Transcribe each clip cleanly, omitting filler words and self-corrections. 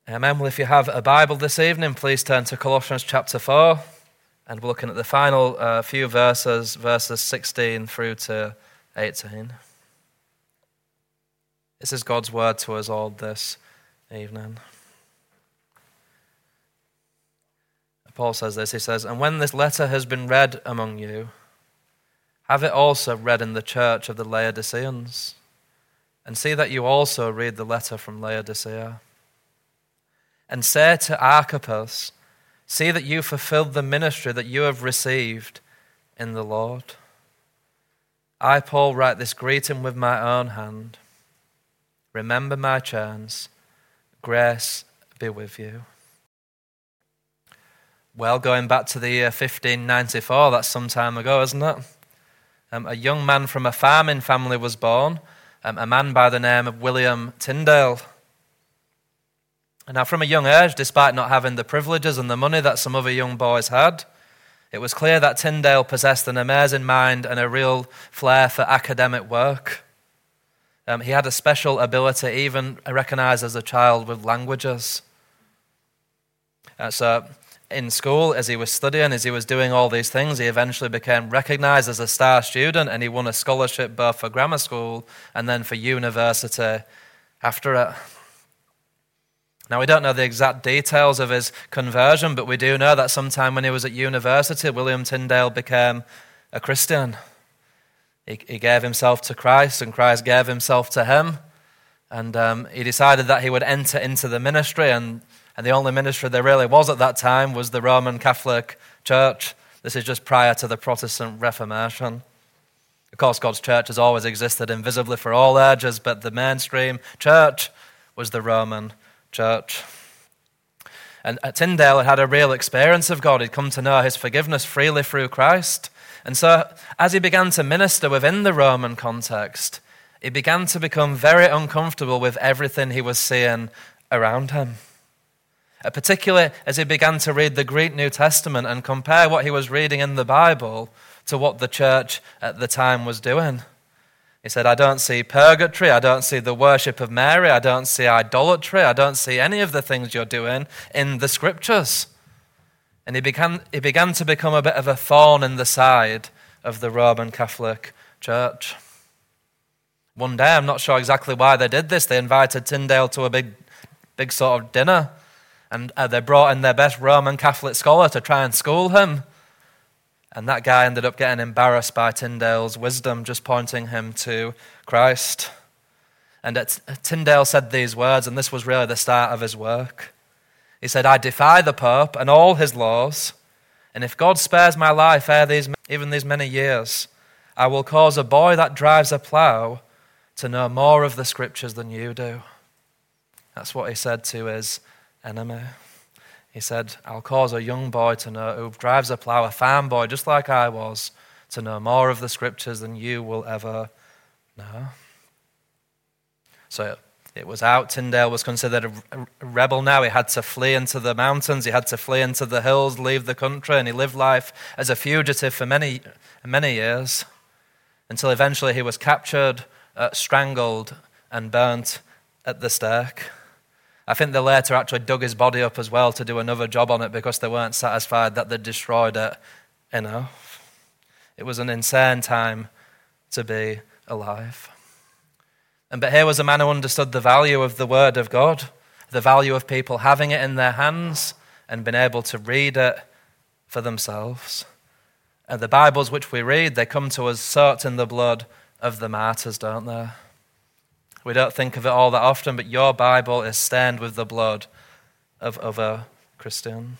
Amen. Well, if you have a Bible this evening, please turn to Colossians chapter 4, and we're looking at the final few verses 16 through to 18. This is God's word to us all this evening. Paul says this, he says, "And when this letter has been read among you, have it also read in the church of the Laodiceans, and see that you also read the letter from Laodicea. And say to Archippus, see that you fulfilled the ministry that you have received in the Lord. I, Paul, write this greeting with my own hand. Remember my chains. Grace be with you." Well, going back to the year 1594, that's some time ago, isn't it? A young man from a farming family was born, a man by the name of William Tyndale. And now, from a young age, despite not having the privileges and the money that some other young boys had, it was clear that Tyndale possessed an amazing mind and a real flair for academic work. He had a special ability, even recognized as a child, with languages. So in school, as he was studying, as he was doing all these things, he eventually became recognized as a star student, and he won a scholarship both for grammar school and then for university after it. Now, we don't know the exact details of his conversion, but we do know that sometime when he was at university, William Tyndale became a Christian. He gave himself to Christ, and Christ gave himself to him. And he decided that he would enter into the ministry, and the only ministry there really was at that time was the Roman Catholic Church. This is just prior to the Protestant Reformation. Of course, God's church has always existed invisibly for all ages, but the mainstream church was the Roman Church. And Tyndale had had a real experience of God. He'd come to know his forgiveness freely through Christ. And so, as he began to minister within the Roman context, he began to become very uncomfortable with everything he was seeing around him. Particularly as he began to read the Greek New Testament and compare what he was reading in the Bible to what the church at the time was doing. He said, "I don't see purgatory, I don't see the worship of Mary, I don't see idolatry, I don't see any of the things you're doing in the scriptures." And he began to become a bit of a thorn in the side of the Roman Catholic Church. One day, I'm not sure exactly why they did this, they invited Tyndale to a big sort of dinner, and they brought in their best Roman Catholic scholar to try and school him. And that guy ended up getting embarrassed by Tyndale's wisdom, just pointing him to Christ. And Tyndale said these words, and this was really the start of his work. He said, "I defy the Pope and all his laws, and if God spares my life even these many years, I will cause a boy that drives a plough to know more of the scriptures than you do." That's what he said to his enemy. He said, "I'll cause a young boy to know, who drives a plough, a farm boy, just like I was, to know more of the scriptures than you will ever know." So it was out. Tyndale was considered a rebel now. He had to flee into the mountains. He had to flee into the hills, leave the country, and he lived life as a fugitive for many years, until eventually he was captured, strangled, and burnt at the stake. I think they later actually dug his body up as well to do another job on it because they weren't satisfied that they'd destroyed it enough. It was an insane time to be alive. But here was a man who understood the value of the Word of God, the value of people having it in their hands and being able to read it for themselves. And the Bibles which we read, they come to us soaked in the blood of the martyrs, don't they? We don't think of it all that often, but your Bible is stained with the blood of other Christians.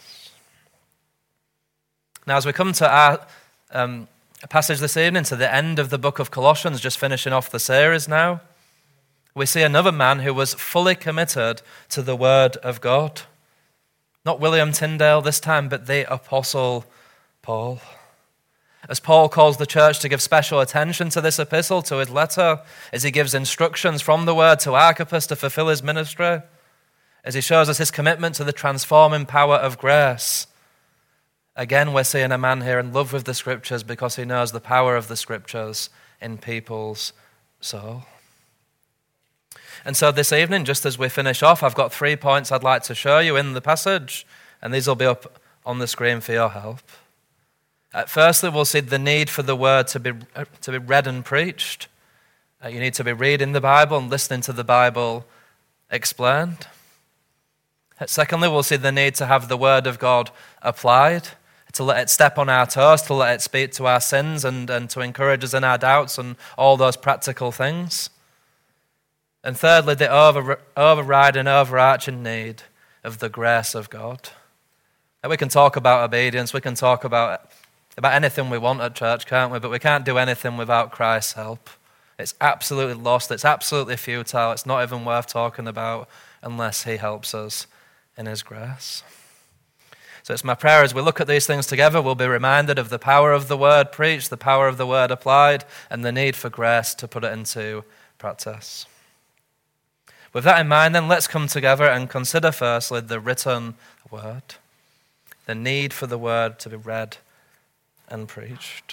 Now, as we come to our passage this evening, to the end of the book of Colossians, just finishing off the series now, we see another man who was fully committed to the Word of God. Not William Tyndale this time, but the Apostle Paul. As Paul calls the church to give special attention to this epistle, to his letter, as he gives instructions from the Word to Archippus to fulfill his ministry, as he shows us his commitment to the transforming power of grace, again we're seeing a man here in love with the Scriptures because he knows the power of the Scriptures in people's soul. And so this evening, just as we finish off, I've got 3 points I'd like to show you in the passage, and these will be up on the screen for your help. Firstly, we'll see the need for the word to be read and preached. You need to be reading the Bible and listening to the Bible explained. Secondly, we'll see the need to have the word of God applied, to let it step on our toes, to let it speak to our sins and to encourage us in our doubts and all those practical things. And thirdly, the overriding, overarching need of the grace of God. We can talk about obedience, we can talk about anything we want at church, can't we? But we can't do anything without Christ's help. It's absolutely lost, it's absolutely futile, it's not even worth talking about unless he helps us in his grace. So it's my prayer as we look at these things together, we'll be reminded of the power of the word preached, the power of the word applied, and the need for grace to put it into practice. With that in mind, then, let's come together and consider firstly the written word, the need for the word to be read and preached.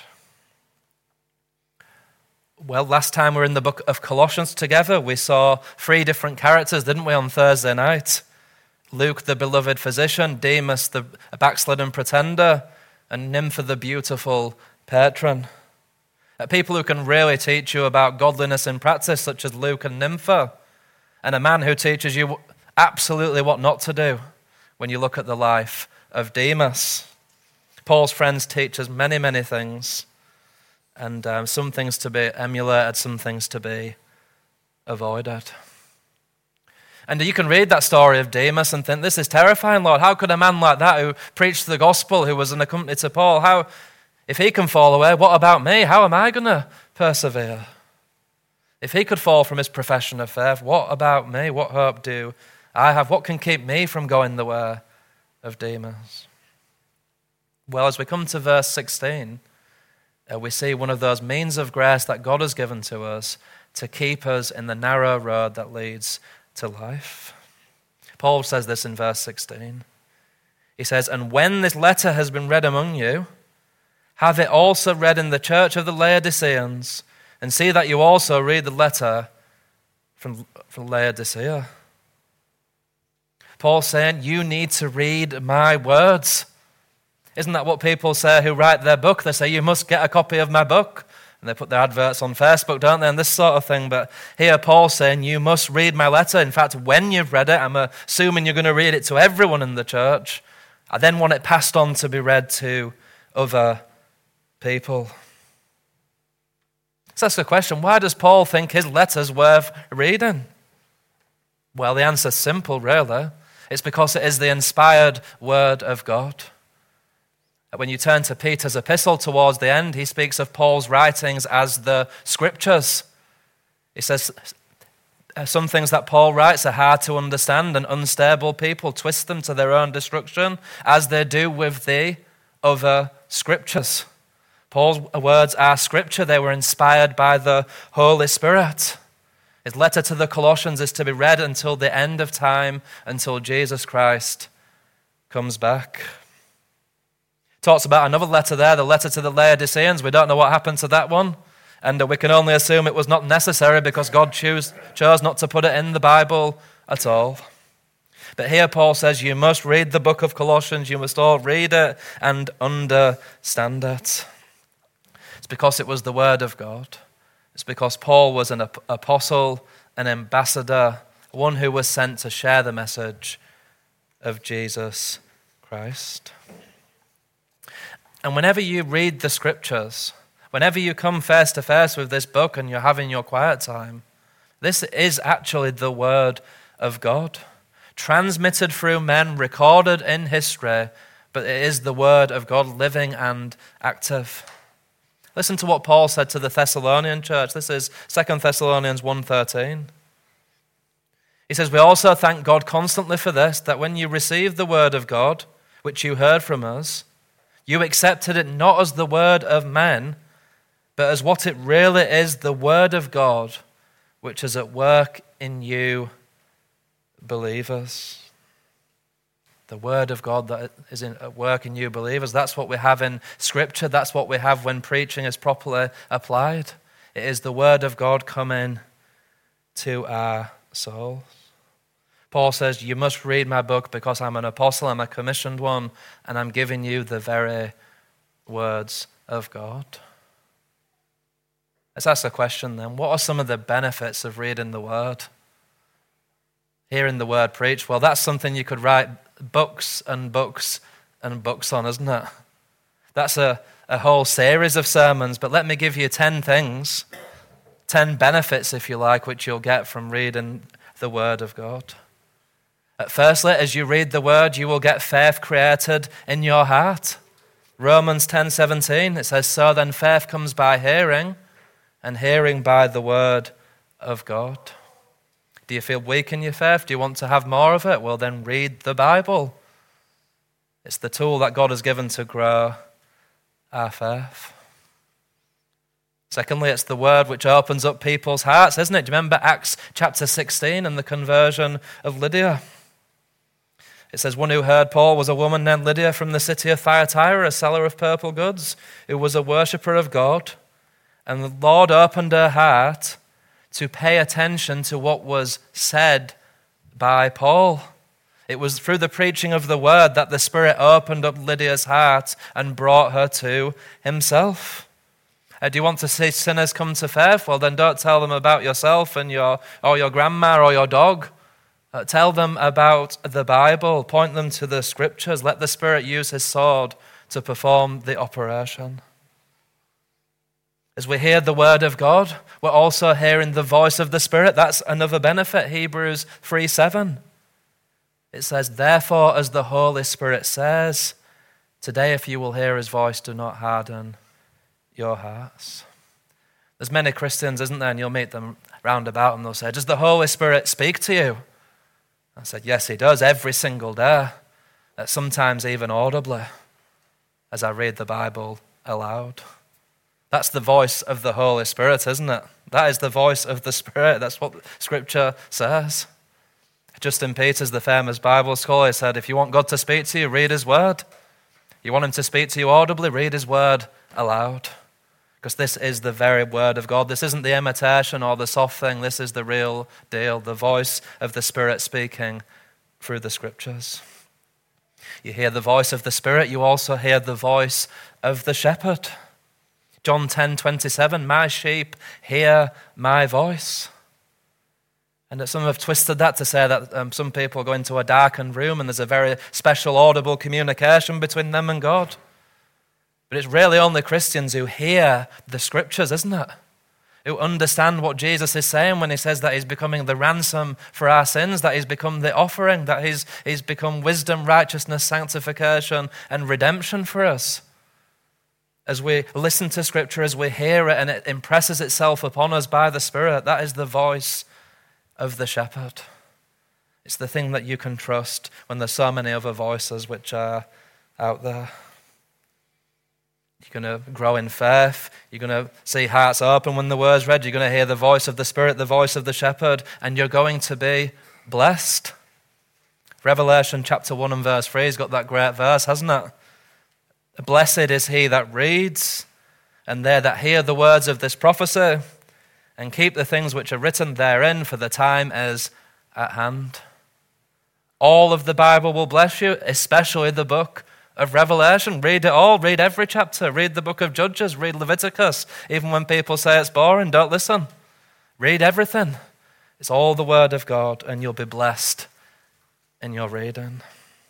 Well, last time we were in the book of Colossians together, we saw 3 different characters, didn't we, on Thursday night? Luke, the beloved physician, Demas, the backslidden pretender, and Nympha, the beautiful patron. People who can really teach you about godliness in practice, such as Luke and Nympha, and a man who teaches you absolutely what not to do when you look at the life of Demas. Paul's friends teach us many, many things, and some things to be emulated, some things to be avoided. And you can read that story of Demas and think, this is terrifying, Lord. How could a man like that who preached the gospel, who was an accompaniment to Paul, if he can fall away, what about me? How am I going to persevere? If he could fall from his profession of faith, what about me? What hope do I have? What can keep me from going the way of Demas? Well, as we come to verse 16, we see one of those means of grace that God has given to us to keep us in the narrow road that leads to life. Paul says this in verse 16. He says, "And when this letter has been read among you, have it also read in the church of the Laodiceans, and see that you also read the letter from Laodicea." Paul's saying, you need to read my words. Isn't that what people say who write their book? They say, you must get a copy of my book. And they put their adverts on Facebook, don't they, and this sort of thing. But here Paul's saying, you must read my letter. In fact, when you've read it, I'm assuming you're going to read it to everyone in the church. I then want it passed on to be read to other people. So that's the question. Why does Paul think his letter's worth reading? Well, the answer's simple, really. It's because it is the inspired word of God. When you turn to Peter's epistle towards the end, he speaks of Paul's writings as the scriptures. He says some things that Paul writes are hard to understand, and unstable people twist them to their own destruction, as they do with the other scriptures. Paul's words are scripture. They were inspired by the Holy Spirit. His letter to the Colossians is to be read until the end of time, until Jesus Christ comes back. Talks about another letter there, the letter to the Laodiceans. We don't know what happened to that one, and we can only assume it was not necessary because God chose not to put it in the Bible at all. But here Paul says you must read the book of Colossians, you must all read it and understand it. It's because it was the word of God. It's because Paul was an apostle, an ambassador, one who was sent to share the message of Jesus Christ. And whenever you read the scriptures, whenever you come face to face with this book and you're having your quiet time, this is actually the word of God, transmitted through men, recorded in history, but it is the word of God, living and active. Listen to what Paul said to the Thessalonian church. This is 2 Thessalonians 1:13. He says, "We also thank God constantly for this, that when you received the word of God, which you heard from us, you accepted it not as the word of men, but as what it really is, the word of God, which is at work in you believers." The word of God that is at work in you believers. That's what we have in Scripture. That's what we have when preaching is properly applied. It is the word of God coming to our souls. Paul says, you must read my book because I'm an apostle, I'm a commissioned one, and I'm giving you the very words of God. Let's ask a question then. What are some of the benefits of reading the Word? Hearing the Word preached? Well, that's something you could write books and books and books on, isn't it? That's a whole series of sermons, but let me give you 10 things, 10 benefits, if you like, which you'll get from reading the Word of God. Firstly, as you read the Word, you will get faith created in your heart. Romans 10:17, it says, so then faith comes by hearing, and hearing by the Word of God. Do you feel weak in your faith? Do you want to have more of it? Well, then read the Bible. It's the tool that God has given to grow our faith. Secondly, it's the Word which opens up people's hearts, isn't it? Do you remember Acts chapter 16 and the conversion of Lydia? It says, one who heard Paul was a woman named Lydia from the city of Thyatira, a seller of purple goods, who was a worshipper of God. And the Lord opened her heart to pay attention to what was said by Paul. It was through the preaching of the Word that the Spirit opened up Lydia's heart and brought her to himself. Do you want to see sinners come to faith? Well, then don't tell them about yourself and your grandma or your dog. Tell them about the Bible. Point them to the Scriptures. Let the Spirit use his sword to perform the operation. As we hear the Word of God, we're also hearing the voice of the Spirit. That's another benefit, Hebrews 3:7. It says, therefore, as the Holy Spirit says, today if you will hear his voice, do not harden your hearts. There's many Christians, isn't there, and you'll meet them round about and they'll say, does the Holy Spirit speak to you? I said, yes, he does, every single day, sometimes even audibly, as I read the Bible aloud. That's the voice of the Holy Spirit, isn't it? That is the voice of the Spirit. That's what Scripture says. Justin Peters, the famous Bible scholar, said, if you want God to speak to you, read his Word. You want him to speak to you audibly, read his Word aloud. Because this is the very Word of God. This isn't the imitation or the soft thing. This is the real deal, the voice of the Spirit speaking through the Scriptures. You hear the voice of the Spirit, you also hear the voice of the shepherd. John 10:27, my sheep hear my voice. And some have twisted that to say that some people go into a darkened room and there's a very special audible communication between them and God. But it's really only Christians who hear the Scriptures, isn't it? Who understand what Jesus is saying when he says that he's becoming the ransom for our sins, that he's become the offering, that he's become wisdom, righteousness, sanctification, and redemption for us. As we listen to Scripture, as we hear it and it impresses itself upon us by the Spirit, that is the voice of the shepherd. It's the thing that you can trust when there's so many other voices which are out there. You're going to grow in faith. You're going to see hearts open when the word's read. You're going to hear the voice of the Spirit, the voice of the shepherd, and you're going to be blessed. Revelation chapter 1 and verse 3 has got that great verse, hasn't it? Blessed is he that reads, and they that hear the words of this prophecy, and keep the things which are written therein, for the time is at hand. All of the Bible will bless you, especially the book of Revelation. Read it all, read every chapter, read the book of Judges, read Leviticus. Even when people say it's boring, don't listen. Read everything. It's all the Word of God, and you'll be blessed in your reading.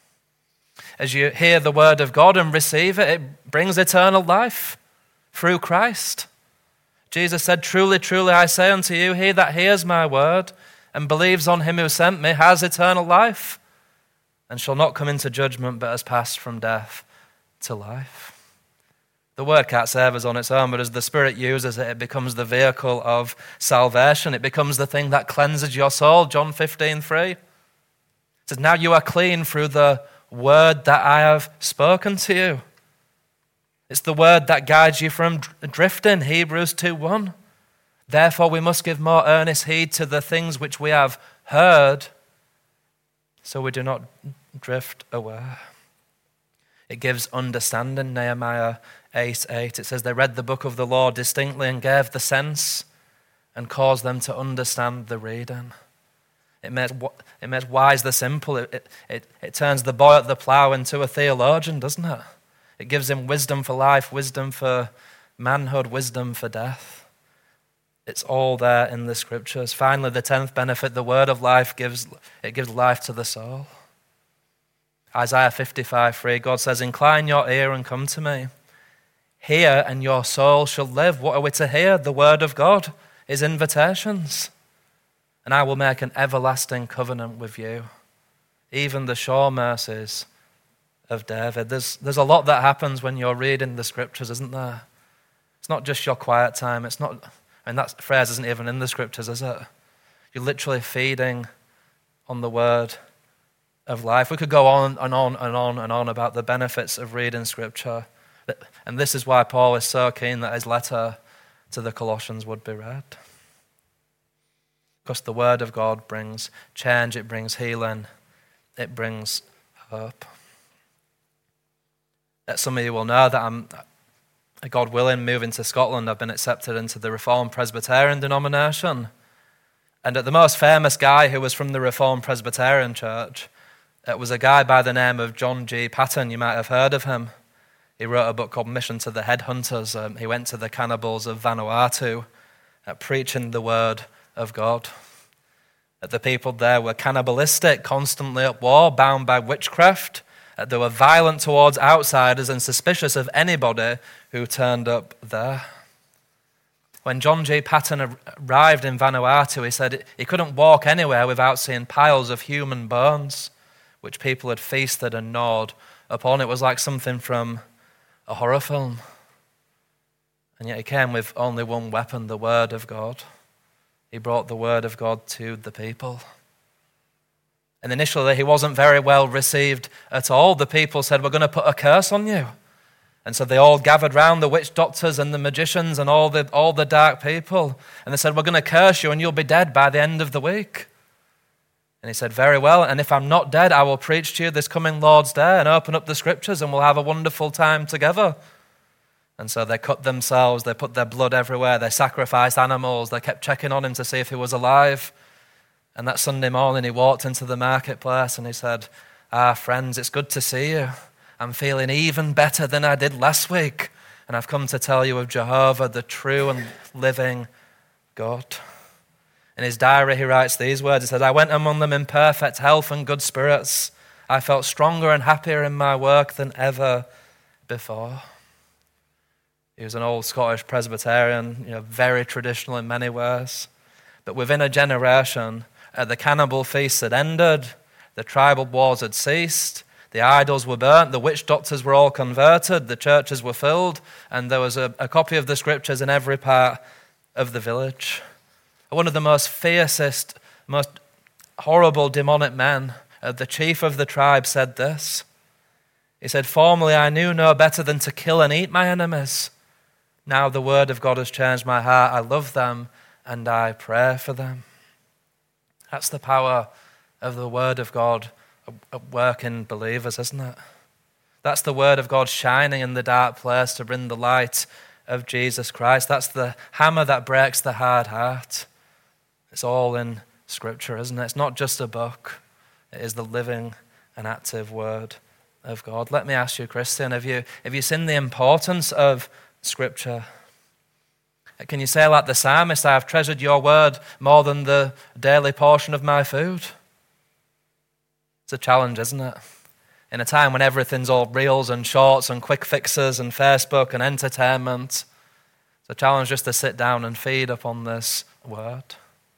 As you hear the Word of God and receive it, it brings eternal life through Christ. Jesus said, truly, truly, I say unto you, he that hears my word and believes on him who sent me has eternal life, and shall not come into judgment, but has passed from death to life. The word can't save us on its own, but as the Spirit uses it, it becomes the vehicle of salvation. It becomes the thing that cleanses your soul. John 15:3. It says, now you are clean through the word that I have spoken to you. It's the word that guides you from drifting. Hebrews 2:1. Therefore we must give more earnest heed to the things which we have heard, so we do not drift away. It gives understanding. Nehemiah 8:8. It says they read the book of the law distinctly and gave the sense and caused them to understand the reading. It makes wise the simple. It turns the boy at the plough into a theologian, doesn't it? It gives him wisdom for life, wisdom for manhood, wisdom for death. It's all there in the scriptures. Finally, the 10th benefit, the word of life gives life to the soul. Isaiah 55:3, God says, "Incline your ear and come to me. Hear, and your soul shall live." What are we to hear? The word of God, his invitations. "And I will make an everlasting covenant with you, even the sure mercies of David." There's a lot that happens when you're reading the scriptures, isn't there? It's not just your quiet time. It's not, and that phrase isn't even in the scriptures, is it? You're literally feeding on the word of life. We could go on and on and on and on about the benefits of reading scripture. And this is why Paul is so keen that his letter to the Colossians would be read. Because the word of God brings change, it brings healing, it brings hope. Some of you will know that I'm, God willing, moving to Scotland. I've been accepted into the Reformed Presbyterian denomination. And the most famous guy who was from the Reformed Presbyterian Church, it was a guy by the name of John G. Paton. You might have heard of him. He wrote a book called Mission to the Headhunters. He went to the cannibals of Vanuatu, preaching the word of God. The people there were cannibalistic, constantly at war, bound by witchcraft. They were violent towards outsiders and suspicious of anybody who turned up there. When John G. Paton arrived in Vanuatu, he said he couldn't walk anywhere without seeing piles of human bones, which people had feasted and gnawed upon. It was like something from a horror film. And yet he came with only one weapon, the word of God. He brought the word of God to the people. And initially he wasn't very well received at all. The people said, "We're going to put a curse on you." And so they all gathered round, the witch doctors and the magicians and all the dark people. And they said, "We're going to curse you and you'll be dead by the end of the week." And he said, "Very well, and if I'm not dead, I will preach to you this coming Lord's Day and open up the scriptures and we'll have a wonderful time together." And so they cut themselves, they put their blood everywhere, they sacrificed animals, they kept checking on him to see if he was alive. And that Sunday morning he walked into the marketplace and he said, "Friends, it's good to see you. I'm feeling even better than I did last week. And I've come to tell you of Jehovah, the true and living God." In his diary, he writes these words. He said, "I went among them in perfect health and good spirits. I felt stronger and happier in my work than ever before." He was an old Scottish Presbyterian, very traditional in many ways. But within a generation, the cannibal feasts had ended, the tribal wars had ceased, the idols were burnt, the witch doctors were all converted, the churches were filled, and there was a copy of the scriptures in every part of the village. One of the most fiercest, most horrible demonic men, the chief of the tribe, said this. He said, "Formerly I knew no better than to kill and eat my enemies. Now the word of God has changed my heart. I love them and I pray for them." That's the power of the word of God at work in believers, isn't it? That's the word of God shining in the dark place to bring the light of Jesus Christ. That's the hammer that breaks the hard heart. It's all in Scripture, isn't it? It's not just a book. It is the living and active word of God. Let me ask you, Christian, have you seen the importance of Scripture? Can you say like the psalmist, "I have treasured your word more than the daily portion of my food"? It's a challenge, isn't it? In a time when everything's all reels and shorts and quick fixes and Facebook and entertainment, it's a challenge just to sit down and feed upon this word.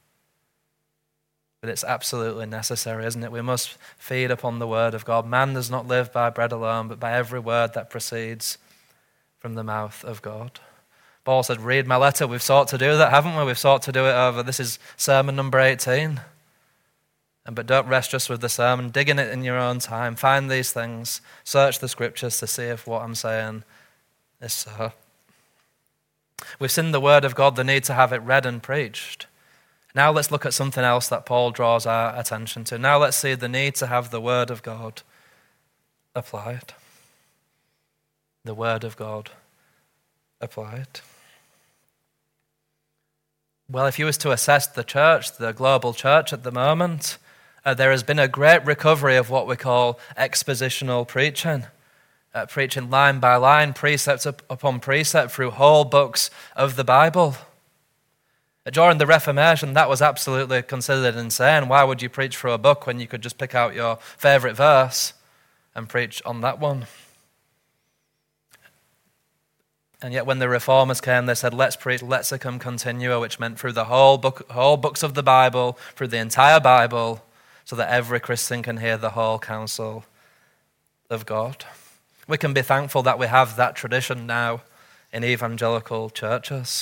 But it's absolutely necessary, isn't it? We must feed upon the word of God. Man does not live by bread alone, but by every word that proceeds from the mouth of God. Paul said, "Read my letter." We've sought to do that, haven't we? We've sought to do it over. This is sermon number 18. But don't rest just with the sermon. Dig in it in your own time. Find these things. Search the scriptures to see if what I'm saying is so. We've seen the word of God, the need to have it read and preached. Now let's look at something else that Paul draws our attention to. Now let's see the need to have the word of God applied. The word of God applied. Well, if you was to assess the church, the global church at the moment, there has been a great recovery of what we call expositional preaching. Preaching line by line, precept upon precept through whole books of the Bible. During the Reformation, that was absolutely considered insane. Why would you preach through a book when you could just pick out your favourite verse and preach on that one? And yet when the Reformers came, they said, let's preach lexicon continua, which meant through the whole books of the Bible, through the entire Bible, so that every Christian can hear the whole counsel of God. We can be thankful that we have that tradition now in evangelical churches.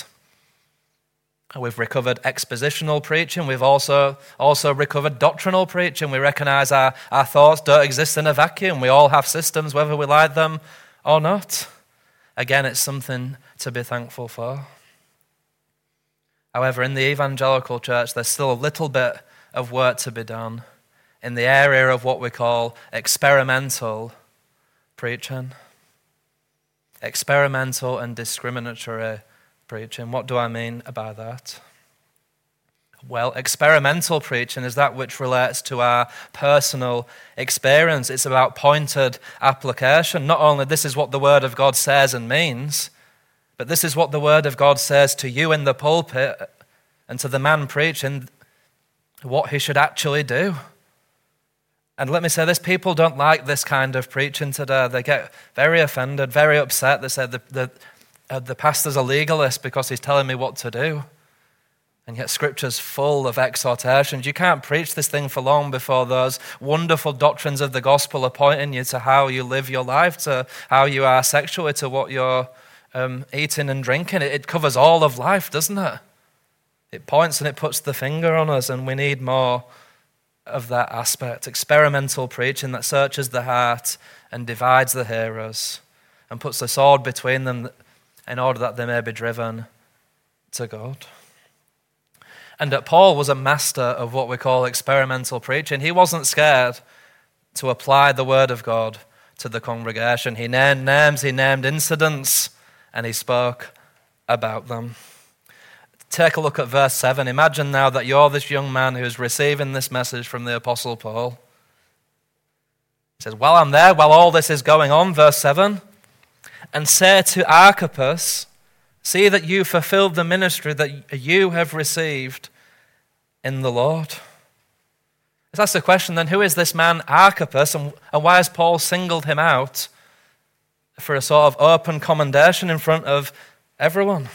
We've recovered expositional preaching. We've also recovered doctrinal preaching. We recognize our thoughts don't exist in a vacuum. We all have systems, whether we like them or not. Again, it's something to be thankful for. However, in the evangelical church, there's still a little bit of work to be done in the area of what we call experimental preaching. Experimental and discriminatory preaching. What do I mean by that? Well, experimental preaching is that which relates to our personal experience. It's about pointed application. Not only this is what the Word of God says and means, but this is what the Word of God says to you in the pulpit and to the man preaching what he should actually do. And let me say this, people don't like this kind of preaching today. They get very offended, very upset. They say the pastor's a legalist because he's telling me what to do. And yet Scripture's full of exhortations. You can't preach this thing for long before those wonderful doctrines of the gospel are pointing you to how you live your life, to how you are sexually, to what you're eating and drinking. It covers all of life, doesn't it? It points and it puts the finger on us, and we need more of that aspect. Experimental preaching that searches the heart and divides the hearers and puts the sword between them in order that they may be driven to God. And that Paul was a master of what we call experimental preaching. He wasn't scared to apply the word of God to the congregation. He named names, he named incidents, and he spoke about them. Take a look at verse 7. Imagine now that you're this young man who's receiving this message from the Apostle Paul. He says, while I'm there, while all this is going on, verse 7, and say to Archippus, see that you fulfilled the ministry that you have received in the Lord. Let's ask the question then, who is this man Archippus, and why has Paul singled him out for a sort of open commendation in front of everyone?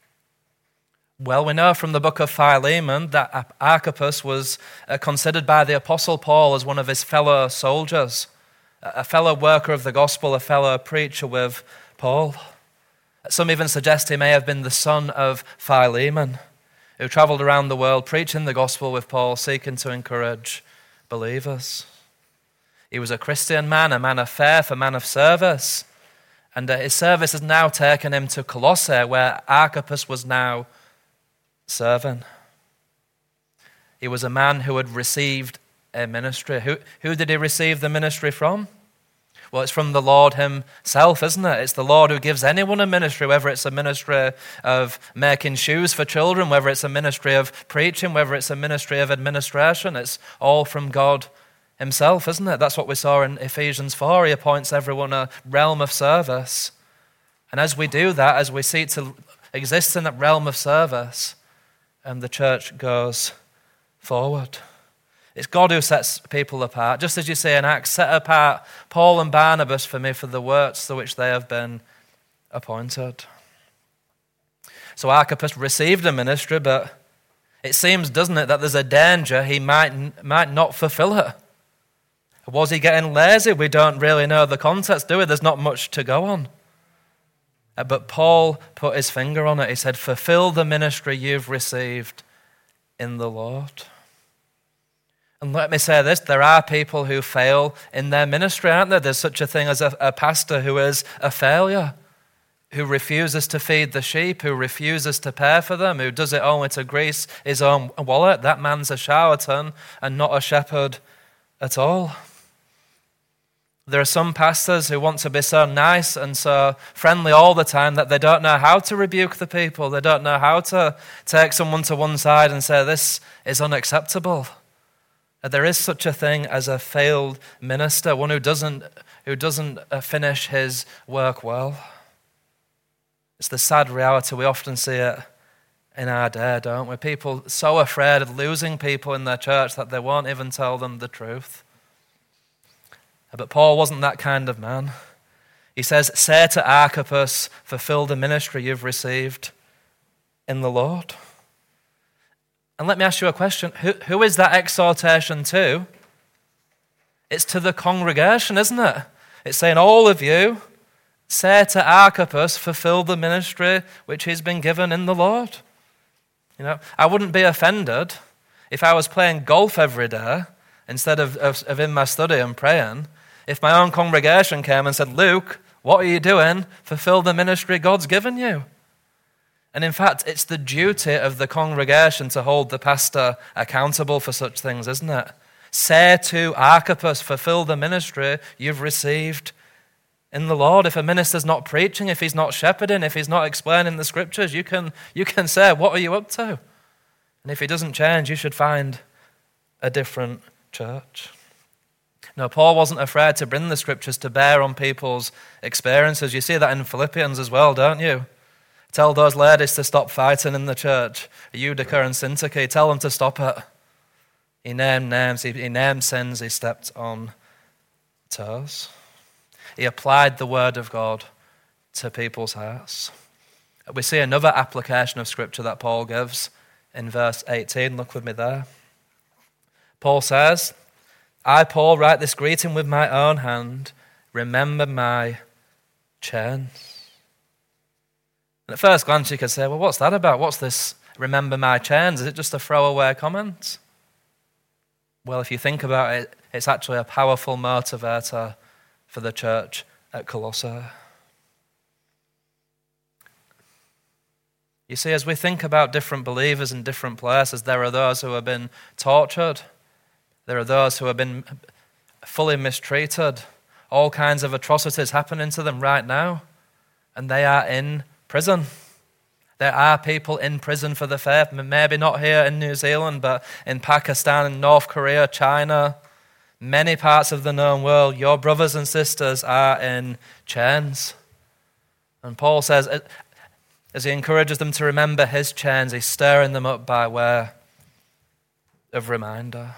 Well, we know from the book of Philemon that Archippus was considered by the Apostle Paul as one of his fellow soldiers, a fellow worker of the gospel, a fellow preacher with Paul. Some even suggest he may have been the son of Philemon, who traveled around the world preaching the gospel with Paul, seeking to encourage believers. He was a Christian man, a man of faith, a man of service, and his service has now taken him to Colossae, where Archippus was now serving. He was a man who had received a ministry. Who did he receive the ministry from? Well, it's from the Lord himself, isn't it? It's the Lord who gives anyone a ministry, whether it's a ministry of making shoes for children, whether it's a ministry of preaching, whether it's a ministry of administration. It's all from God himself, isn't it? That's what we saw in Ephesians 4. He appoints everyone a realm of service. And as we do that, as we seek to exist in that realm of service, and the church goes forward. It's God who sets people apart. Just as you say in Acts, set apart Paul and Barnabas for me for the works to which they have been appointed. So Archippus received a ministry, but it seems, doesn't it, that there's a danger he might not fulfill it. Was he getting lazy? We don't really know the context, do we? There's not much to go on. But Paul put his finger on it. He said, fulfill the ministry you've received in the Lord. And let me say this, there are people who fail in their ministry, aren't there? There's such a thing as a pastor who is a failure, who refuses to feed the sheep, who refuses to pay for them, who does it only to grease his own wallet. That man's a charlatan and not a shepherd at all. There are some pastors who want to be so nice and so friendly all the time that they don't know how to rebuke the people. They don't know how to take someone to one side and say, this is unacceptable. There is such a thing as a failed minister, one who doesn't finish his work well. It's the sad reality. We often see it in our day, don't we? People so afraid of losing people in their church that they won't even tell them the truth. But Paul wasn't that kind of man. He says, say to Archippus, fulfill the ministry you've received in the Lord. And let me ask you a question. Who is that exhortation to? It's to the congregation, isn't it? It's saying, all of you, say to Archippus, fulfill the ministry which he's been given in the Lord. You know, I wouldn't be offended if I was playing golf every day instead of in my study and praying. If my own congregation came and said, Luke, what are you doing? Fulfill the ministry God's given you. And in fact, it's the duty of the congregation to hold the pastor accountable for such things, isn't it? Say to Archippus, fulfill the ministry you've received in the Lord. If a minister's not preaching, if he's not shepherding, if he's not explaining the scriptures, you can say, what are you up to? And if he doesn't change, you should find a different church. No, Paul wasn't afraid to bring the scriptures to bear on people's experiences. You see that in Philippians as well, don't you? Tell those ladies to stop fighting in the church. Euodia and Syntyche, tell them to stop it. He named names, he named sins, he stepped on toes. He applied the word of God to people's hearts. We see another application of scripture that Paul gives in verse 18. Look with me there. Paul says, I, Paul, write this greeting with my own hand. Remember my chains. And at first glance you could say, well, what's that about? What's this remember my chains? Is it just a throwaway comment? Well, if you think about it, it's actually a powerful motivator for the church at Colossae. You see, as we think about different believers in different places, there are those who have been tortured. There are those who have been fully mistreated. All kinds of atrocities happening to them right now. And they are in prison. There are people in prison for the faith, maybe not here in New Zealand, but in Pakistan, in North Korea, China, many parts of the known world. Your brothers and sisters are in chains. And Paul says, as he encourages them to remember his chains, he's stirring them up by way of reminder.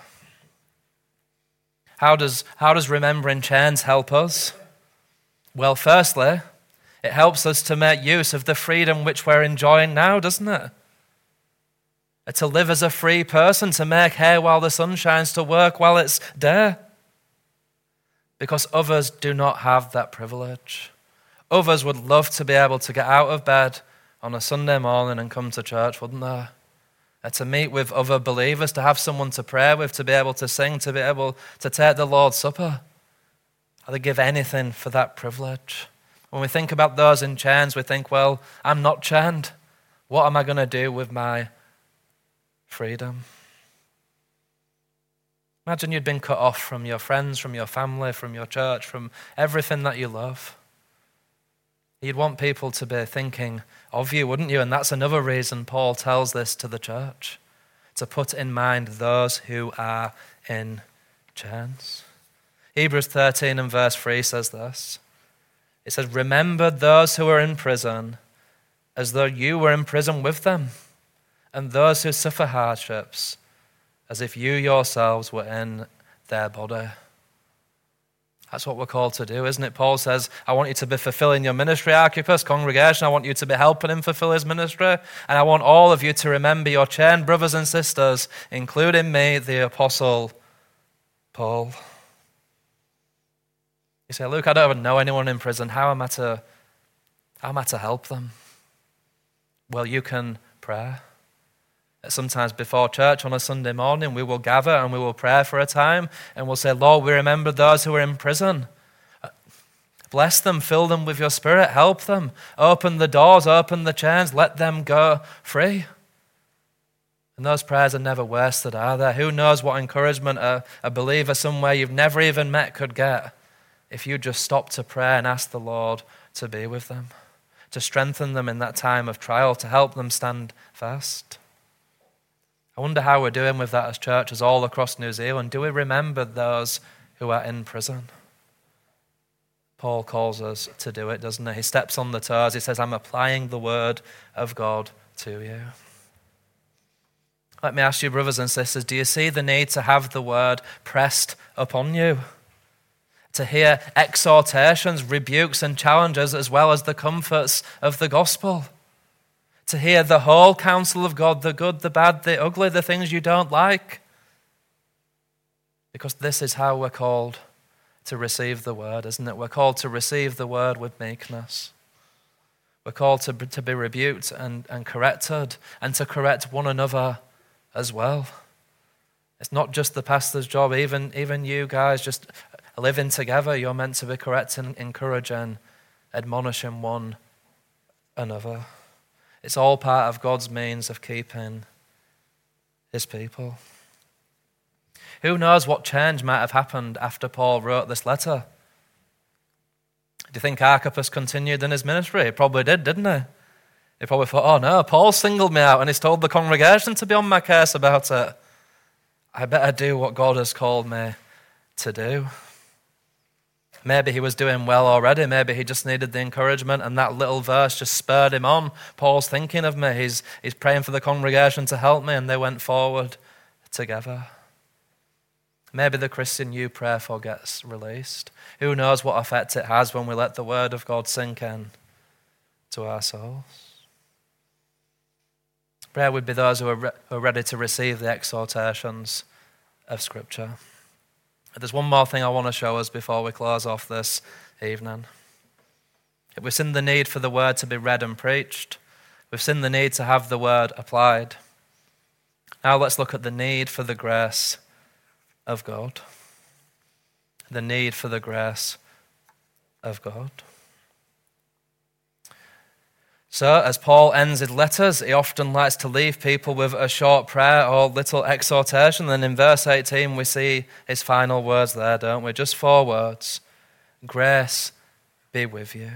How does remembering chains help us? Well, firstly, it helps us to make use of the freedom which we're enjoying now, doesn't it? To live as a free person, to make hay while the sun shines, to work while it's day. Because others do not have that privilege. Others would love to be able to get out of bed on a Sunday morning and come to church, wouldn't they? To meet with other believers, to have someone to pray with, to be able to sing, to be able to take the Lord's Supper. I'd give anything for that privilege. When we think about those in chains, we think, well, I'm not chained. What am I going to do with my freedom? Imagine you'd been cut off from your friends, from your family, from your church, from everything that you love. You'd want people to be thinking of you, wouldn't you? And that's another reason Paul tells this to the church, to put in mind those who are in chains. Hebrews 13 and verse 3 says this. It says, remember those who are in prison as though you were in prison with them, and those who suffer hardships as if you yourselves were in their body. That's what we're called to do, isn't it? Paul says, I want you to be fulfilling your ministry, Archippus, congregation. I want you to be helping him fulfill his ministry. And I want all of you to remember your chained brothers and sisters, including me, the Apostle Paul. You say, Luke, I don't even know anyone in prison. How am I to help them? Well, you can pray. Sometimes before church on a Sunday morning, we will gather and we will pray for a time and we'll say, Lord, we remember those who are in prison. Bless them, fill them with your spirit, help them. Open the doors, open the chains, let them go free. And those prayers are never wasted, are they? Who knows what encouragement a believer somewhere you've never even met could get if you just stop to pray and ask the Lord to be with them, to strengthen them in that time of trial, to help them stand fast. I wonder how we're doing with that as churches all across New Zealand. Do we remember those who are in prison? Paul calls us to do it, doesn't he? He steps on the toes. He says, I'm applying the word of God to you. Let me ask you, brothers and sisters, do you see the need to have the word pressed upon you? To hear exhortations, rebukes, and challenges, as well as the comforts of the gospel. To hear the whole counsel of God, the good, the bad, the ugly, the things you don't like. Because this is how we're called to receive the word, isn't it? We're called to receive the word with meekness. We're called to be rebuked and corrected, and to correct one another as well. It's not just the pastor's job, even you guys just living together, you're meant to be correcting, encouraging, admonishing one another. It's all part of God's means of keeping his people. Who knows what change might have happened after Paul wrote this letter? Do you think Archippus continued in his ministry? He probably did, didn't he? He probably thought, oh no, Paul singled me out and he's told the congregation to be on my case about it. I better do what God has called me to do. Maybe he was doing well already. Maybe he just needed the encouragement, and that little verse just spurred him on. Paul's thinking of me. He's praying for the congregation to help me, and they went forward together. Maybe the Christian you pray for gets released. Who knows what effect it has when we let the word of God sink in to our souls. Prayer would be those who are ready to receive the exhortations of Scripture. There's one more thing I want to show us before we close off this evening. We've seen the need for the word to be read and preached. We've seen the need to have the word applied. Now let's look at the need for the grace of God. The need for the grace of God. So, as Paul ends his letters, he often likes to leave people with a short prayer or little exhortation. Then in verse 18, we see his final words there, don't we? Just 4 words. Grace be with you.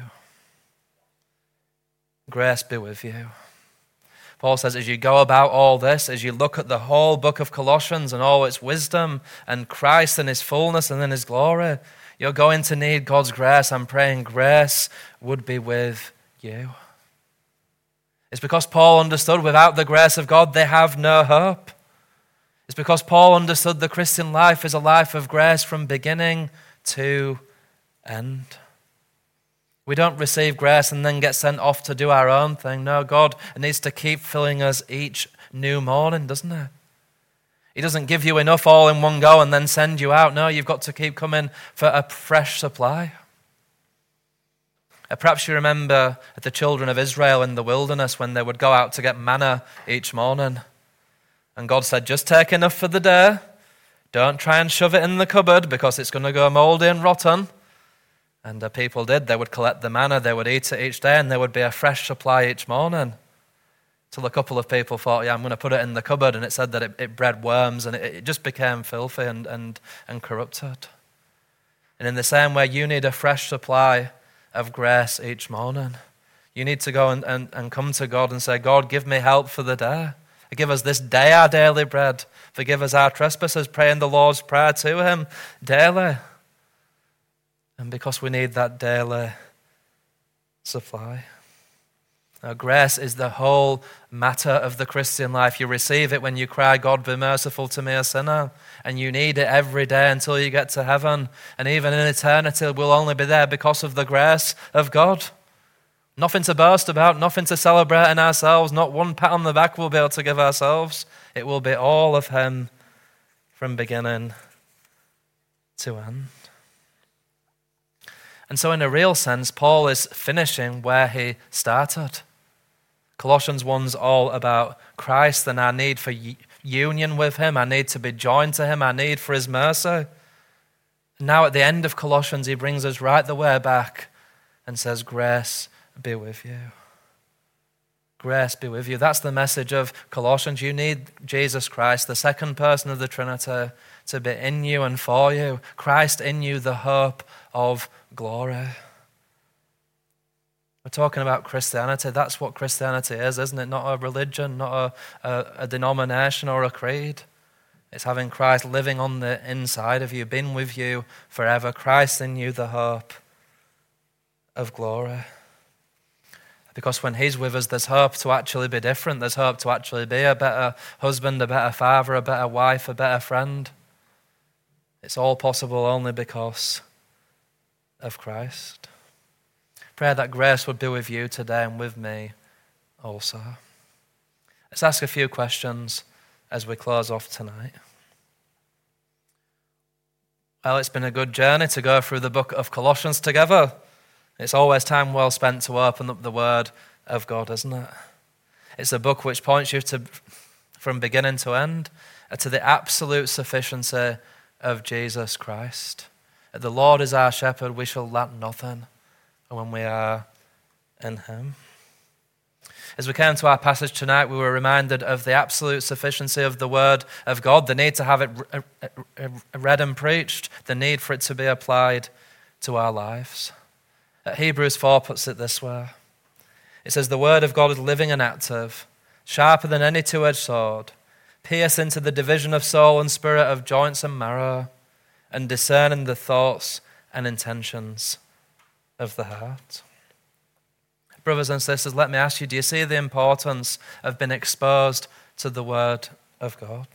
Grace be with you. Paul says, as you go about all this, as you look at the whole book of Colossians and all its wisdom and Christ and his fullness and in his glory, you're going to need God's grace. I'm praying grace would be with you. It's because Paul understood without the grace of God, they have no hope. It's because Paul understood the Christian life is a life of grace from beginning to end. We don't receive grace and then get sent off to do our own thing. No, God needs to keep filling us each new morning, doesn't he? He doesn't give you enough all in one go and then send you out. No, you've got to keep coming for a fresh supply. Perhaps you remember the children of Israel in the wilderness when they would go out to get manna each morning. And God said, just take enough for the day. Don't try and shove it in the cupboard because it's going to go moldy and rotten. And the people did. They would collect the manna, they would eat it each day, and there would be a fresh supply each morning. Till a couple of people thought, yeah, I'm going to put it in the cupboard. And it said that it bred worms and it just became filthy and corrupted. And in the same way, you need a fresh supply of grace each morning. You need to go and come to God and say, God, give me help for the day. Give us this day our daily bread. Forgive us our trespasses, praying the Lord's Prayer to him daily. And because we need that daily supply. Now, grace is the whole matter of the Christian life. You receive it when you cry, God, be merciful to me, a sinner. And you need it every day until you get to heaven. And even in eternity, we'll only be there because of the grace of God. Nothing to boast about, nothing to celebrate in ourselves. Not one pat on the back we'll be able to give ourselves. It will be all of him from beginning to end. And so in a real sense, Paul is finishing where he started. Colossians 1's all about Christ and our need for union with him, our need to be joined to him, our need for his mercy. And now at the end of Colossians, he brings us right the way back and says, grace be with you. grace be with you. That's the message of Colossians. You need Jesus Christ, the second person of the Trinity, to be in you and for you. Christ in you, the hope of glory. We're talking about Christianity. That's what Christianity is, isn't it? Not a religion, not a denomination or a creed. It's having Christ living on the inside of you, been with you forever. Christ in you, the hope of glory. Because when he's with us, there's hope to actually be different. There's hope to actually be a better husband, a better father, a better wife, a better friend. It's all possible only because of Christ. Pray that grace would be with you today and with me also. Let's ask a few questions as we close off tonight. Well, it's been a good journey to go through the book of Colossians together. It's always time well spent to open up the Word of God, isn't it? It's a book which points you to, from beginning to end, to the absolute sufficiency of Jesus Christ. The Lord is our shepherd, we shall lack nothing when we are in him. As we came to our passage tonight, we were reminded of the absolute sufficiency of the Word of God, the need to have it read and preached, the need for it to be applied to our lives. Hebrews 4 puts it this way. It says, the Word of God is living and active, sharper than any two-edged sword, piercing to the division of soul and spirit, of joints and marrow, and discerning the thoughts and intentions of the heart. Brothers and sisters, let me ask you, do you see the importance of being exposed to the Word of God?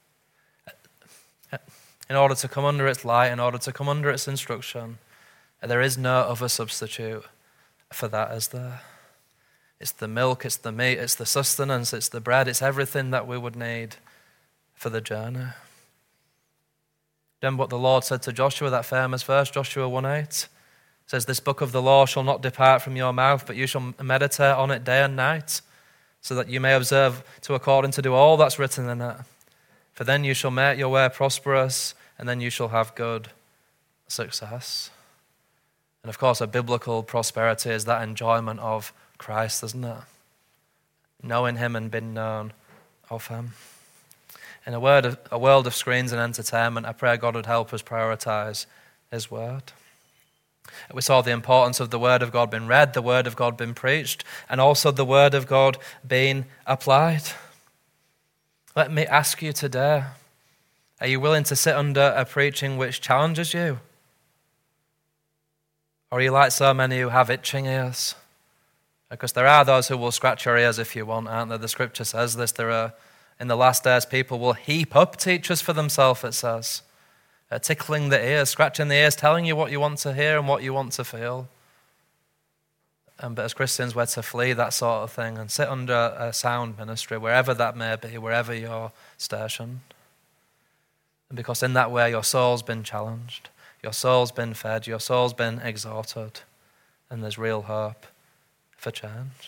In order to come under its light, in order to come under its instruction, there is no other substitute for that, is there? It's the milk, it's the meat, it's the sustenance, it's the bread, it's everything that we would need for the journey. Remember what the Lord said to Joshua, that famous verse, Joshua 1:8? It says, this book of the law shall not depart from your mouth, but you shall meditate on it day and night, so that you may observe to according to do all that's written in it. For then you shall make your way prosperous, and then you shall have good success. And of course, a biblical prosperity is that enjoyment of Christ, isn't it? Knowing him and being known of him. In a world of screens and entertainment, I pray God would help us prioritize his word. We saw the importance of the Word of God being read, the Word of God being preached, and also the Word of God being applied. Let me ask you today, are you willing to sit under a preaching which challenges you? Or are you like so many who have itching ears? Because there are those who will scratch your ears if you want, aren't there? The scripture says this. There are, in the last days, people will heap up teachers for themselves, it says. Tickling the ears, scratching the ears, telling you what you want to hear and what you want to feel. But as Christians, we're to flee that sort of thing and sit under a sound ministry, wherever that may be, wherever you're stationed. And because in that way, your soul's been challenged, your soul's been fed, your soul's been exhorted, and there's real hope for change.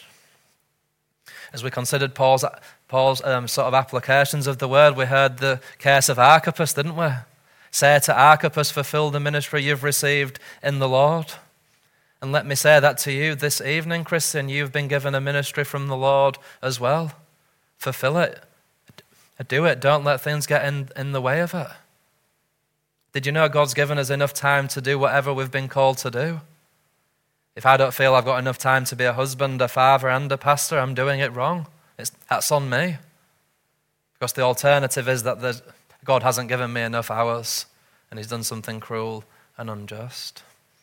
As we considered Paul's sort of applications of the word, we heard the case of Archippus, didn't we? Say to Archippus, fulfill the ministry you've received in the Lord. And let me say that to you this evening, Christian, you've been given a ministry from the Lord as well. Fulfill it. Do it. Don't let things get in the way of it. Did you know God's given us enough time to do whatever we've been called to do? If I don't feel I've got enough time to be a husband, a father, and a pastor, I'm doing it wrong. That's on me. Because the alternative is that God hasn't given me enough hours and he's done something cruel and unjust.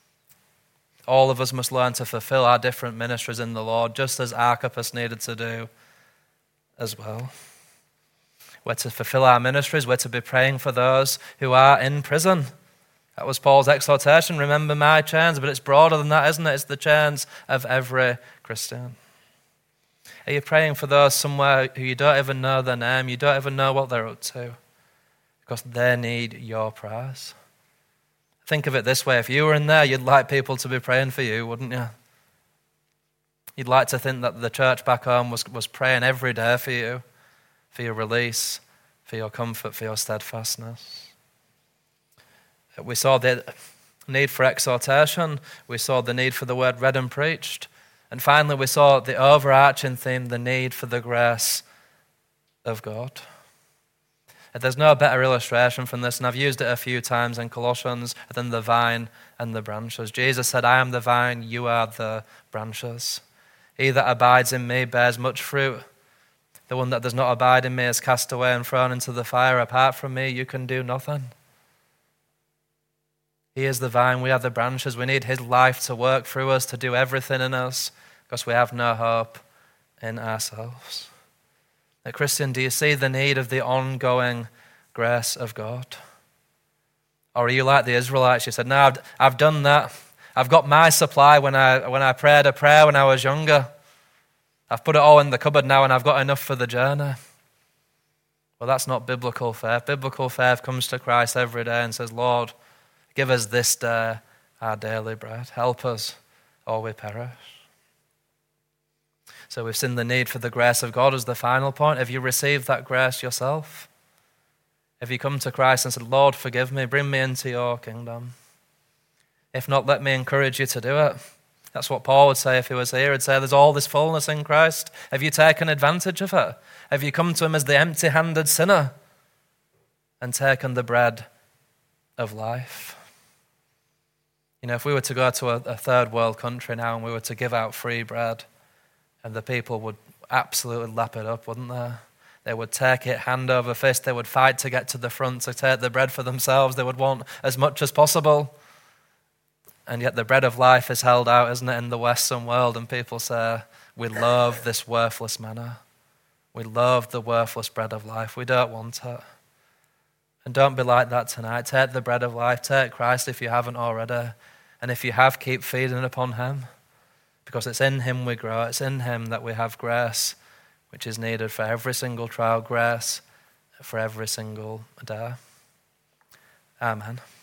All of us must learn to fulfill our different ministries in the Lord, just as Archippus needed to do as well. We're to fulfill our ministries. We're to be praying for those who are in prison. That was Paul's exhortation. Remember my chains, but it's broader than that, isn't it? It's the chains of every Christian. Are you praying for those somewhere who you don't even know their name, you don't even know what they're up to? Because they need your prayers. Think of it this way. If you were in there, you'd like people to be praying for you, wouldn't you? You'd like to think that the church back home was praying every day for you, for your release, for your comfort, for your steadfastness. We saw the need for exhortation. We saw the need for the word read and preached. And finally, we saw the overarching theme, the need for the grace of God. There's no better illustration from this, and I've used it a few times in Colossians, than the vine and the branches. Jesus said, I am the vine, you are the branches. He that abides in me bears much fruit. The one that does not abide in me is cast away and thrown into the fire. Apart from me, you can do nothing. He is the vine, we are the branches. We need his life to work through us, to do everything in us, because we have no hope in ourselves. Now, Christian, do you see the need of the ongoing grace of God? Or are you like the Israelites? You said, no, I've done that. I've got my supply when I prayed a prayer when I was younger. I've put it all in the cupboard now and I've got enough for the journey. Well, that's not biblical faith. Biblical faith comes to Christ every day and says, Lord, give us this day our daily bread. Help us or we perish. So we've seen the need for the grace of God as the final point. Have you received that grace yourself? Have you come to Christ and said, Lord, forgive me, bring me into your kingdom? If not, let me encourage you to do it. That's what Paul would say if he was here. He'd say, there's all this fullness in Christ. Have you taken advantage of it? Have you come to him as the empty-handed sinner and taken the bread of life? You know, if we were to go to a third world country now and we were to give out free bread, and the people would absolutely lap it up, wouldn't they? They would take it hand over fist. They would fight to get to the front to take the bread for themselves. They would want as much as possible. And yet the bread of life is held out, isn't it, in the Western world? And people say, we love this worthless manna. We love the worthless bread of life. We don't want it. And don't be like that tonight. Take the bread of life. Take Christ if you haven't already. And if you have, keep feeding upon him. Because it's in him we grow. It's in him that we have grace, which is needed for every single trial, grace for every single day. Amen.